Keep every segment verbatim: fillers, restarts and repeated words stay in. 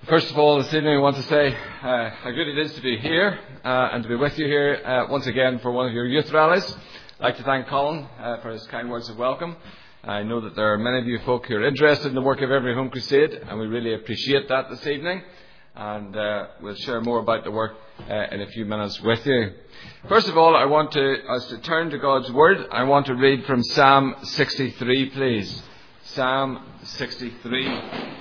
First of all, this evening I want to say uh, how good it is to be here uh, and to be with you here uh, once again for one of your youth rallies. I'd like to thank Colin uh, for his kind words of welcome. I know that there are many of you folk who are interested in the work of Every Home Crusade, and we really appreciate that this evening. And uh, we'll share more about the work uh, in a few minutes with you. First of all, I want to, us to turn to God's Word. I want to read from Psalm sixty-three, please. Psalm sixty-three.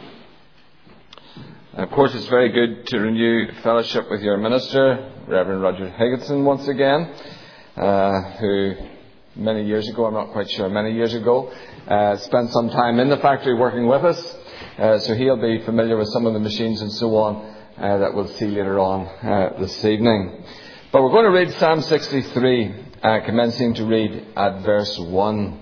Of course, it's very good to renew fellowship with your minister, Reverend Roger Higginson, once again, uh, who many years ago, I'm not quite sure, many years ago, uh, spent some time in the factory working with us. Uh, so he'll be familiar with some of the machines and so on uh, that we'll see later on uh, this evening. But we're going to read Psalm sixty-three, uh, commencing to read at verse one.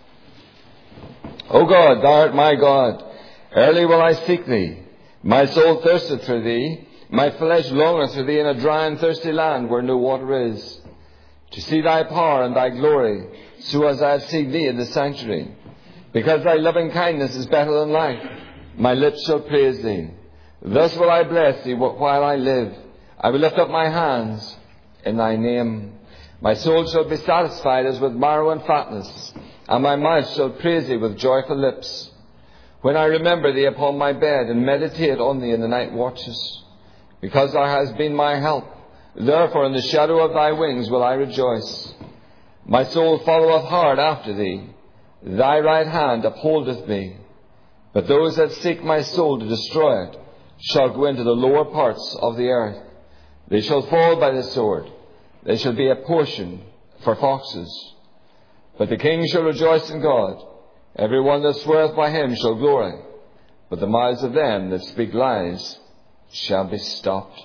O God, thou art my God, early will I seek thee. My soul thirsteth for thee, my flesh longeth for thee in a dry and thirsty land where no water is, to see thy power and thy glory, so as I have seen thee in the sanctuary. Because thy loving kindness is better than life, my lips shall praise thee. Thus will I bless thee while I live. I will lift up my hands in thy name. My soul shall be satisfied as with marrow and fatness, and my mouth shall praise thee with joyful lips. When I remember thee upon my bed and meditate on thee in the night watches, because thou hast been my help, therefore in the shadow of thy wings will I rejoice. My soul followeth hard after thee. Thy right hand upholdeth me. But those that seek my soul to destroy it shall go into the lower parts of the earth. They shall fall by the sword. They shall be a portion for foxes. But the king shall rejoice in God. Every one that sweareth by him shall glory. But the mouths of them that speak lies shall be stopped.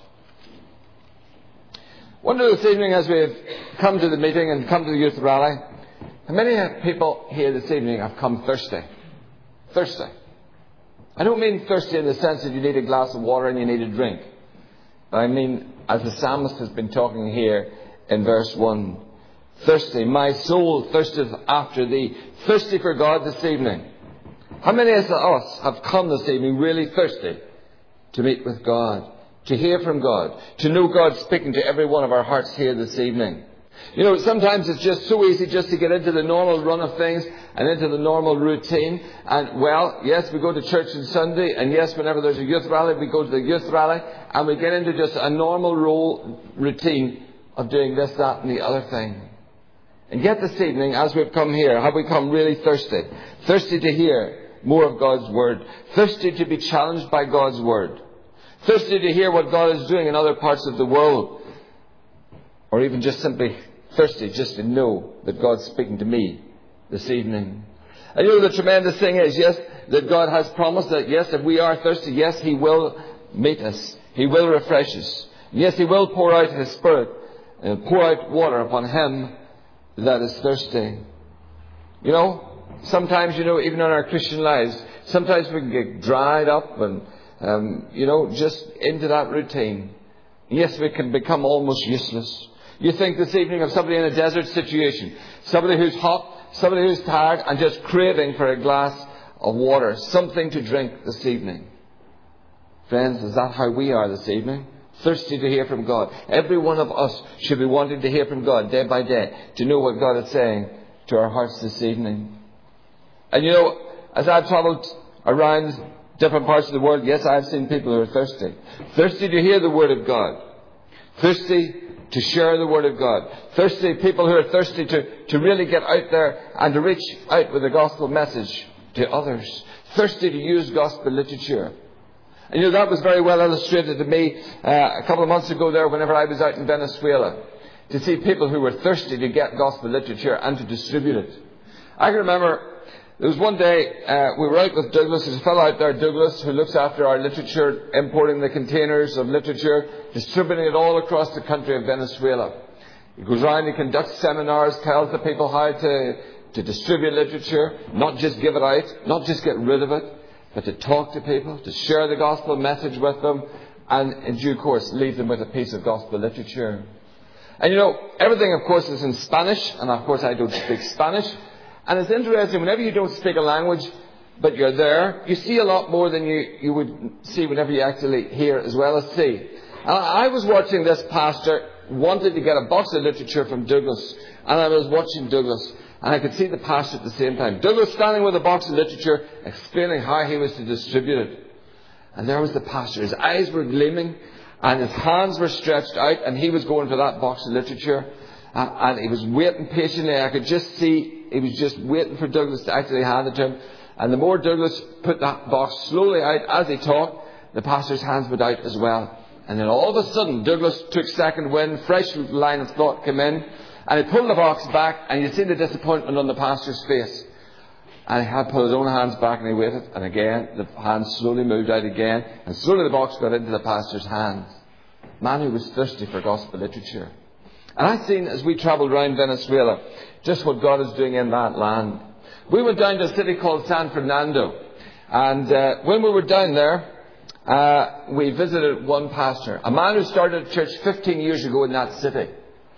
I wonder this evening, as we've come to the meeting and come to the youth rally, how many people here this evening have come thirsty? Thirsty. I don't mean thirsty in the sense that you need a glass of water and you need a drink. But I mean, as the psalmist has been talking here in verse one, thirsty. My soul thirsteth after thee. Thirsty for God this evening. How many of us have come this evening really thirsty to meet with God, to hear from God, to know God speaking to every one of our hearts here this evening? You know, sometimes it's just so easy just to get into the normal run of things and into the normal routine. And, well, yes, we go to church on Sunday. And, yes, whenever there's a youth rally, we go to the youth rally. And we get into just a normal role routine of doing this, that, and the other thing. And yet this evening, as we've come here, have we come really thirsty? Thirsty to hear more of God's Word. Thirsty to be challenged by God's Word. Thirsty to hear what God is doing in other parts of the world. Or even just simply thirsty just to know that God's speaking to me this evening. And you know, the tremendous thing is, yes, that God has promised that, yes, if we are thirsty, yes, He will meet us. He will refresh us. Yes, He will pour out His Spirit and pour out water upon him that is thirsty. You know, sometimes, you know, even in our Christian lives, sometimes we can get dried up and, um, you know, just into that routine. Yes, we can become almost useless. You think this evening of somebody in a desert situation, somebody who's hot, somebody who's tired and just craving for a glass of water, something to drink this evening. Friends, is that how we are this evening? Thirsty to hear from God. Every one of us should be wanting to hear from God day by day, to know what God is saying to our hearts this evening. And you know, as I've travelled around different parts of the world, yes, I've seen people who are thirsty. Thirsty to hear the Word of God. Thirsty to share the Word of God. Thirsty people who are thirsty to, to really get out there and to reach out with the gospel message to others. Thirsty to use gospel literature. And you know, that was very well illustrated to me uh, a couple of months ago there whenever I was out in Venezuela, to see people who were thirsty to get gospel literature and to distribute it. I can remember there was one day uh, we were out with Douglas. There's a fellow out there, Douglas, who looks after our literature, importing the containers of literature, distributing it all across the country of Venezuela. He goes around, he conducts seminars, tells the people how to, to distribute literature, not just give it out, not just get rid of it, but to talk to people, to share the gospel message with them, and in due course leave them with a piece of gospel literature. And you know, everything of course is in Spanish, and of course I don't speak Spanish. And it's interesting, whenever you don't speak a language, but you're there. You see a lot more than you, you would see whenever you actually hear as well as see. And I was watching this pastor wanted to get a box of literature from Douglas, and I was watching Douglas, and I could see the pastor at the same time. Douglas standing with a box of literature, explaining how he was to distribute it. And there was the pastor. His eyes were gleaming, and his hands were stretched out, and he was going for that box of literature. Uh, and he was waiting patiently. I could just see he was just waiting for Douglas to actually hand it to him. And the more Douglas put that box slowly out as he talked, the pastor's hands went out as well. And then all of a sudden, Douglas took second wind, fresh line of thought came in, and he pulled the box back, and you see the disappointment on the pastor's face. And he had put his own hands back, and he waited, and again, the hands slowly moved out again, and slowly the box got into the pastor's hands. Man who was thirsty for gospel literature. And I've seen, as we travelled around Venezuela, just what God is doing in that land. We went down to a city called San Fernando, and uh, when we were down there, Uh, we visited one pastor, a man who started a church fifteen years ago in that city.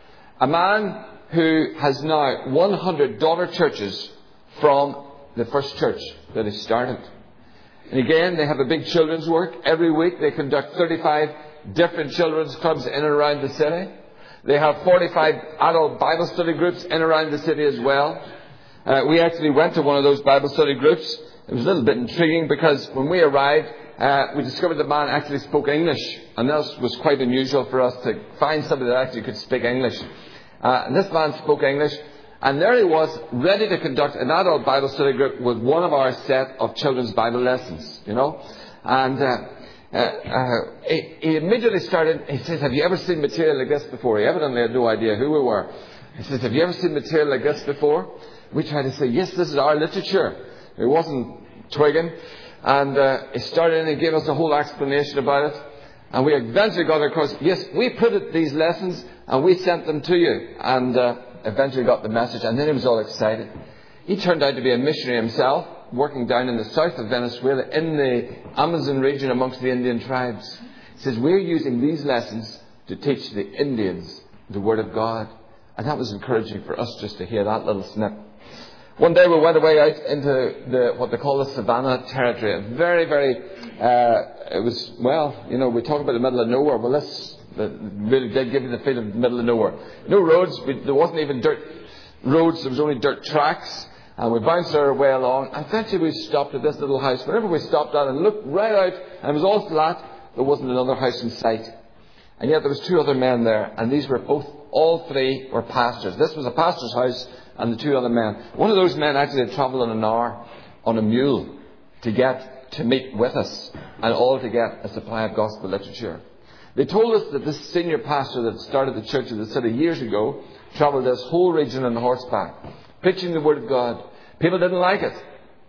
A man who has now one hundred daughter churches from the first church that he started. And again, they have a big children's work. Every week they conduct thirty-five different children's clubs in and around the city. They have forty-five adult Bible study groups in and around the city as well. Uh, we actually went to one of those Bible study groups. It was a little bit intriguing because when we arrived, Uh, we discovered the man actually spoke English, and that was quite unusual for us to find somebody that actually could speak English. Uh, and this man spoke English, and there he was, ready to conduct an adult Bible study group with one of our set of children's Bible lessons, you know. And uh, uh, uh, he, he immediately started, he says, have you ever seen material like this before? He evidently had no idea who we were. He says, have you ever seen material like this before? We tried to say, yes, this is our literature. He wasn't twigging. And uh, he started in and gave us a whole explanation about it. And we eventually got across, yes, we printed these lessons and we sent them to you. And uh, eventually got the message. And then he was all excited. He turned out to be a missionary himself, working down in the south of Venezuela, in the Amazon region amongst the Indian tribes. He says, we're using these lessons to teach the Indians the Word of God. And that was encouraging for us just to hear that little snip. One day we went away out into the what they call the Savannah territory. Very, very, uh, it was, well, you know, we talk about the middle of nowhere. Well, this really did give you the feeling of the middle of nowhere. No roads. We, there wasn't even dirt roads. There was only dirt tracks. And we bounced our way along. And eventually we stopped at this little house. Whenever we stopped out and looked right out, and it was all flat, there wasn't another house in sight. And yet there was two other men there. And these were both, all three were pastors. This was a pastor's house. And the two other men. One of those men actually had travelled in an hour on a mule to get to meet with us, and all to get a supply of gospel literature. They told us that this senior pastor that started the church of the city years ago travelled this whole region on horseback, preaching the Word of God. People didn't like it.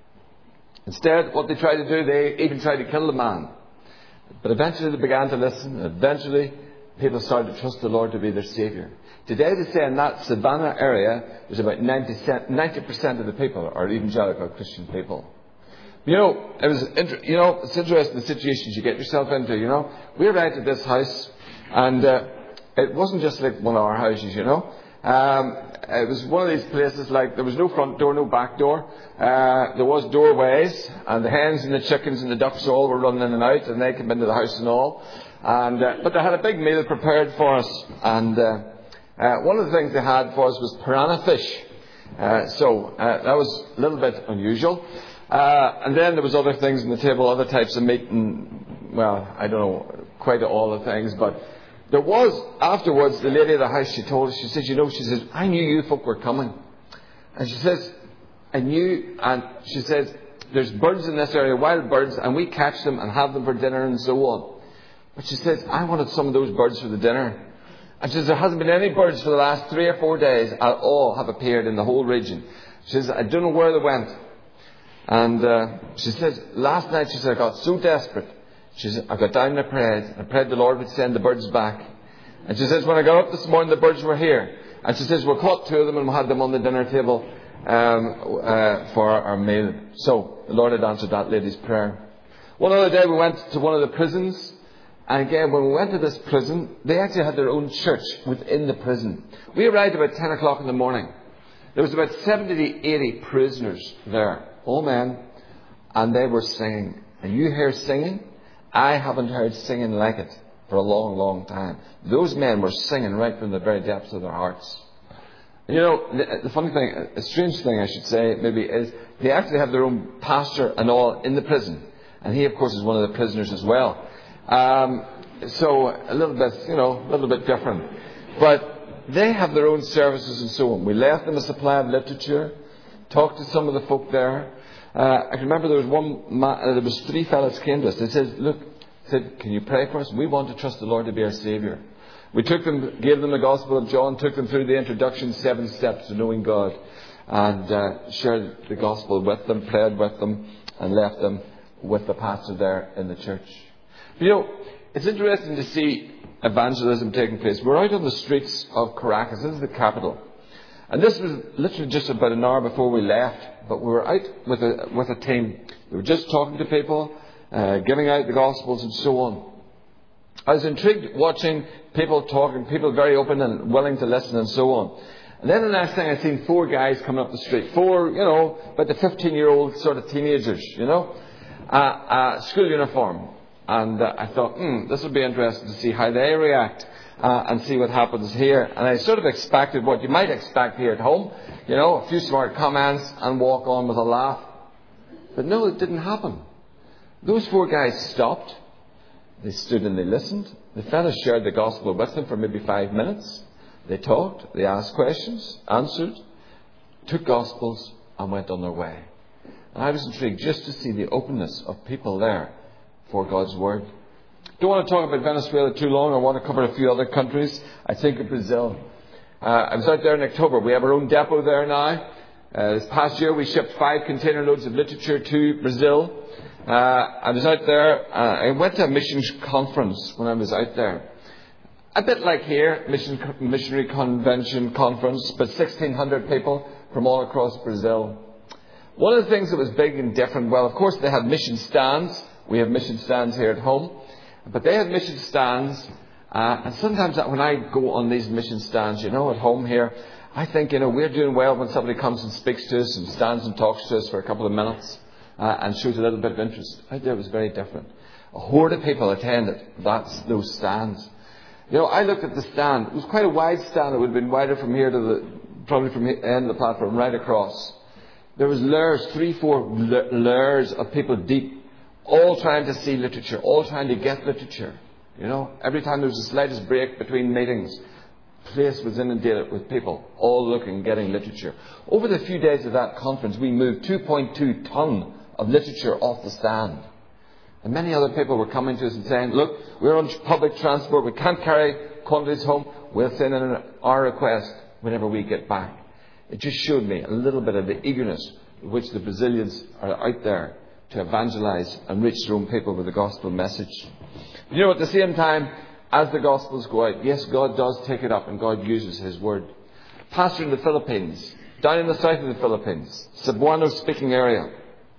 Instead, what they tried to do, they even tried to kill the man. But eventually they began to listen, and eventually people started to trust the Lord to be their Saviour. Today, they say in that Savannah area, there's about ninety percent of the people are evangelical Christian people. You know, it was, you know, it's interesting the situations you get yourself into, you know. We arrived at this house, and uh, it wasn't just like one of our houses, you know. Um, it was one of these places like there was no front door, no back door. Uh, there was doorways, and the hens and the chickens and the ducks all were running in and out, and they came into the house and all. And uh, but they had a big meal prepared for us, and uh, Uh, one of the things they had for us was piranha fish. Uh, so uh, that was a little bit unusual. Uh, and then there was other things on the table, other types of meat, and, well, I don't know quite all the things. But there was, afterwards, the lady of the house, she told us, she says, you know, she says, I knew you folk were coming. And she says, I knew, and she says, there's birds in this area, wild birds, and we catch them and have them for dinner and so on. But she says, I wanted some of those birds for the dinner. And she says, there hasn't been any birds for the last three or four days at all have appeared in the whole region. She says, I don't know where they went. And uh, she says, last night, she said, I got so desperate. She says, I got down and I prayed. I prayed the Lord would send the birds back. And she says, when I got up this morning, the birds were here. And she says, we caught two of them and we had them on the dinner table um, uh, for our meal. So the Lord had answered that lady's prayer. One other day, we went to one of the prisons. And again, when we went to this prison, they actually had their own church within the prison. We arrived about ten o'clock in the morning. There was about seventy to eighty prisoners there. All men, and they were singing. And you hear singing? I haven't heard singing like it for a long, long time. Those men were singing right from the very depths of their hearts. You know, the, the funny thing, a strange thing I should say maybe, is they actually have their own pastor and all in the prison. And he, of course, is one of the prisoners as well. Um, so a little bit, you know, a little bit different. But they have their own services and so on. We left them a supply of literature, talked to some of the folk there. Uh, I can remember there was one, man, uh, there was three fellows came to us. They said, look, said, can you pray for us? We want to trust the Lord to be our Saviour. We took them, gave them the Gospel of John, took them through the introduction, seven steps to knowing God, and uh, shared the Gospel with them, prayed with them, and left them with the pastor there in the church. You know, it's interesting to see evangelism taking place. We're out on the streets of Caracas. This is the capital. And this was literally just about an hour before we left, but we were out with a, with a team. We were just talking to people, uh, giving out the Gospels and so on. I was intrigued watching people talking, people very open and willing to listen and so on. And then the next thing, I seen four guys coming up the street. Four, you know, about the fifteen-year-old sort of teenagers, you know, uh, uh, school uniform. And uh, I thought, hmm, this would be interesting to see how they react uh, and see what happens here. And I sort of expected what you might expect here at home, you know, a few smart comments and walk on with a laugh. But no, it didn't happen. Those four guys stopped. They stood and they listened. The fellow shared the Gospel with them for maybe five minutes. They talked, they asked questions, answered, took Gospels and went on their way. And I was intrigued just to see the openness of people there for God's Word. Don't want to talk about Venezuela too long. I want to cover a few other countries. I think of Brazil. Uh, I was out there in October. We have our own depot there now. Uh, this past year we shipped five container loads of literature to Brazil. Uh, I was out there. Uh, I went to a missions conference when I was out there. A bit like here, mission, missionary convention conference, but sixteen hundred people from all across Brazil. One of the things that was big and different, well, of course, they had mission stands. We have mission stands here at home. But they had mission stands. Uh, and sometimes when I go on these mission stands, you know, at home here, I think, you know, we're doing well when somebody comes and speaks to us and stands and talks to us for a couple of minutes uh, and shows a little bit of interest. Out there it was very different. A horde of people attended that's those stands. You know, I looked at the stand. It was quite a wide stand. It would have been wider from here to the, probably from the end of the platform, right across. There was layers, three, four layers of people deep, all trying to see literature, all trying to get literature. You know, every time there was the slightest break between meetings, the place was inundated with people, all looking, getting literature. Over the few days of that conference, we moved two point two ton of literature off the stand. And many other people were coming to us and saying, look, we're on public transport, we can't carry quantities home, we'll send in our request whenever we get back. It just showed me a little bit of the eagerness with which the Brazilians are out there to evangelize and reach their own people with the gospel message. You know, at the same time, as the gospels go out, yes, God does take it up and God uses His word. Pastor in the Philippines, down in the south of the Philippines, Cebuano speaking area.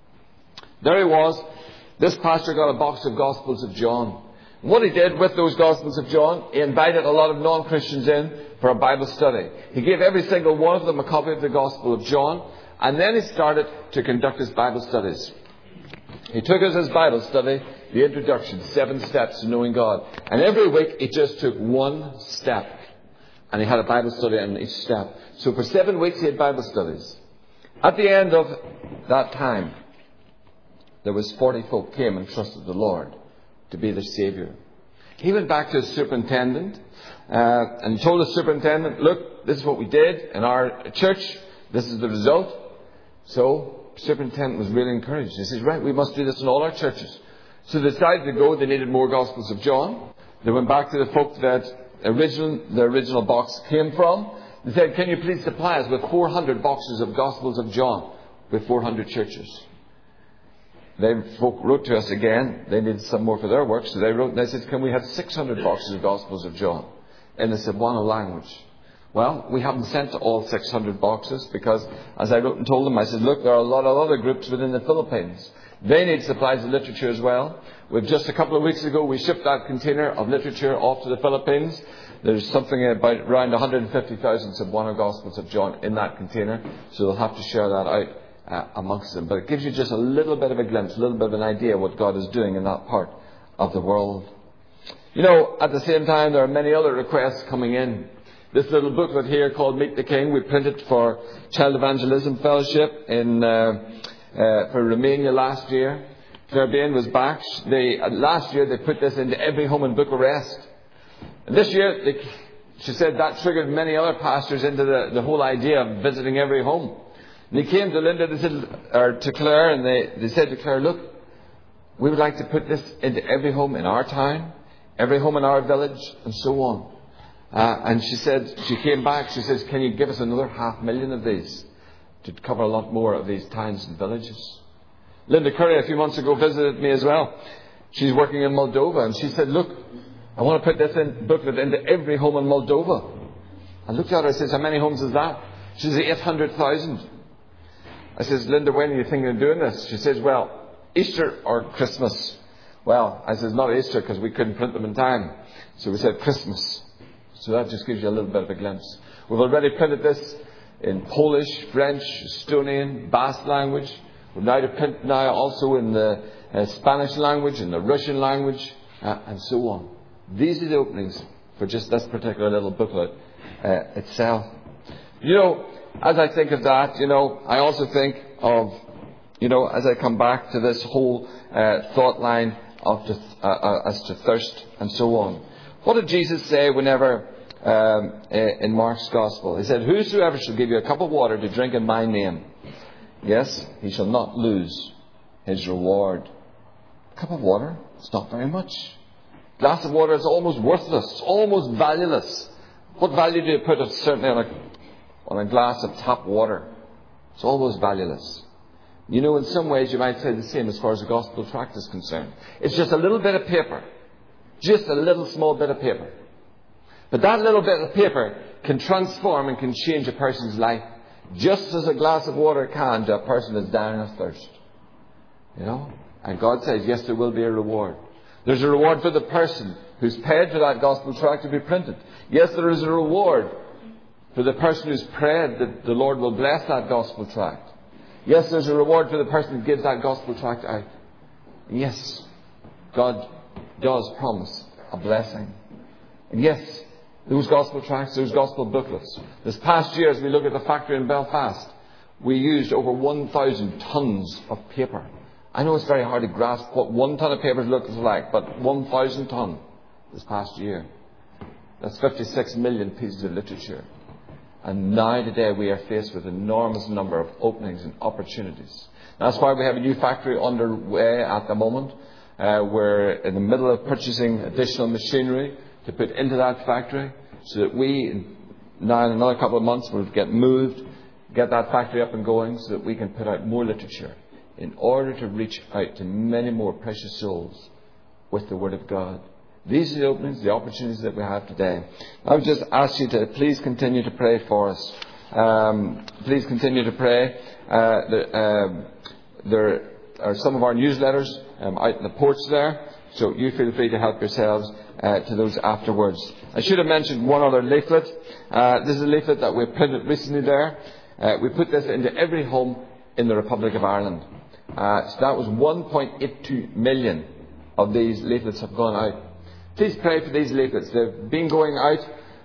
There he was. This pastor got a box of Gospels of John. And what he did with those Gospels of John, he invited a lot of non-Christians in for a Bible study. He gave every single one of them a copy of the Gospel of John, and then he started to conduct his Bible studies. He took as his Bible study the introduction, seven steps to knowing God. And every week he just took one step. And he had a Bible study on each step. So for seven weeks he had Bible studies. At the end of that time, there was forty folk came and trusted the Lord to be their Saviour. He went back to his superintendent uh, and told the superintendent, look, this is what we did in our church. This is the result. So the superintendent was really encouraged. He says, right, we must do this in all our churches. So they decided to go. They needed more Gospels of John. They went back to the folk that original, the original box came from. They said, can you please supply us with four hundred boxes of Gospels of John with four hundred churches? They folk wrote to us again. They needed some more for their work. So they wrote and they said, can we have six hundred boxes of Gospels of John in the Cebuano language? Well, we haven't sent all six hundred boxes because, as I wrote and told them, I said, look, there are a lot of other groups within the Philippines. They need supplies of literature as well. With just a couple of weeks ago, we shipped that container of literature off to the Philippines. There's something about around one hundred fifty thousand Cebuano Gospels of John in that container. So they'll have to share that out uh, amongst them. But it gives you just a little bit of a glimpse, a little bit of an idea of what God is doing in that part of the world. You know, at the same time, there are many other requests coming in. This little booklet here called Meet the King, we printed for Child Evangelism Fellowship in uh, uh, for Romania last year. Claire Bain was back. They, uh, last year they put this into every home in Bucharest. And this year, they, she said that triggered many other pastors into the, the whole idea of visiting every home. And they came to Linda, they said, or to Claire, and they, they said to Claire, look, we would like to put this into every home in our town, every home in our village, and so on. Uh, and she said, she came back, she says, can you give us another half million of these to cover a lot more of these towns and villages? Linda Curry a few months ago visited me as well. She's working in Moldova, and she said, look, I want to put this in, booklet into every home in Moldova. I looked at her, I said, how many homes is that? She says, eight hundred thousand. I says, Linda, when are you thinking of doing this? She says, well, Easter or Christmas. Well, I says, not Easter, because we couldn't print them in time. So we said Christmas. So that just gives you a little bit of a glimpse. We've already printed this in Polish, French, Estonian, Basque language. We're now to print now also in the uh, Spanish language, in the Russian language, uh, and so on. These are the openings for just this particular little booklet uh, itself. You know, as I think of that, you know, I also think of, you know, as I come back to this whole uh, thought line of the, uh, uh, as to thirst and so on. What did Jesus say whenever, um, in Mark's Gospel? He said, whosoever shall give you a cup of water to drink in my name, yes, he shall not lose his reward. A cup of water, it's not very much. A glass of water is almost worthless, it's almost valueless. What value do you put it certainly on a, on a glass of tap water? It's almost valueless. You know, in some ways you might say the same as far as the gospel tract is concerned. It's just a little bit of paper. Just a little small bit of paper. But that little bit of paper can transform and can change a person's life. Just as a glass of water can to a person that's dying of thirst. You know? And God says, yes, there will be a reward. There's a reward for the person who's paid for that gospel tract to be printed. Yes, there is a reward for the person who's prayed that the Lord will bless that gospel tract. Yes, there's a reward for the person who gives that gospel tract out. And yes, God does promise a blessing. And yes, those gospel tracts, those gospel booklets. This past year, as we look at the factory in Belfast, we used over one thousand tons of paper. I know it's very hard to grasp what one ton of paper looks like, but one thousand ton this past year. That's fifty-six million pieces of literature. And now today we are faced with an enormous number of openings and opportunities. That's why we have a new factory underway at the moment. Uh, we're in the middle of purchasing additional machinery to put into that factory so that we, now in another couple of months, will get moved, get that factory up and going so that we can put out more literature in order to reach out to many more precious souls with the Word of God. These are the openings, the opportunities that we have today. I would just ask you to please continue to pray for us. Um, please continue to pray. Uh, the, uh, there are some of our newsletters um, out in the porch there, so you feel free to help yourselves uh, to those afterwards. I should have mentioned one other leaflet. Uh, this is a leaflet that we printed recently there. Uh, we put this into every home in the Republic of Ireland. Uh, so that was one point eight two million of these leaflets have gone out. Please pray for these leaflets. They've been going out.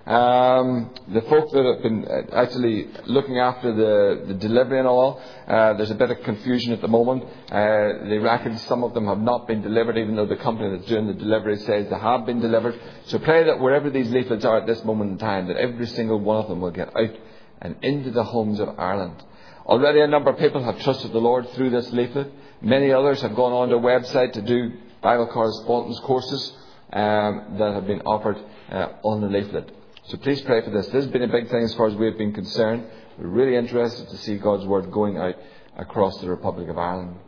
Um, the folk that have been actually looking after the, the delivery and all, uh, there's a bit of confusion at the moment. Uh, they reckon some of them have not been delivered, even though the company that's doing the delivery says they have been delivered. So pray that wherever these leaflets are at this moment in time, that every single one of them will get out and into the homes of Ireland. Already a number of people have trusted the Lord through this leaflet. Many others have gone on to a website to do Bible correspondence courses um, that have been offered uh, on the leaflet. So please pray for this. This has been a big thing as far as we've been concerned. We're really interested to see God's Word going out across the Republic of Ireland.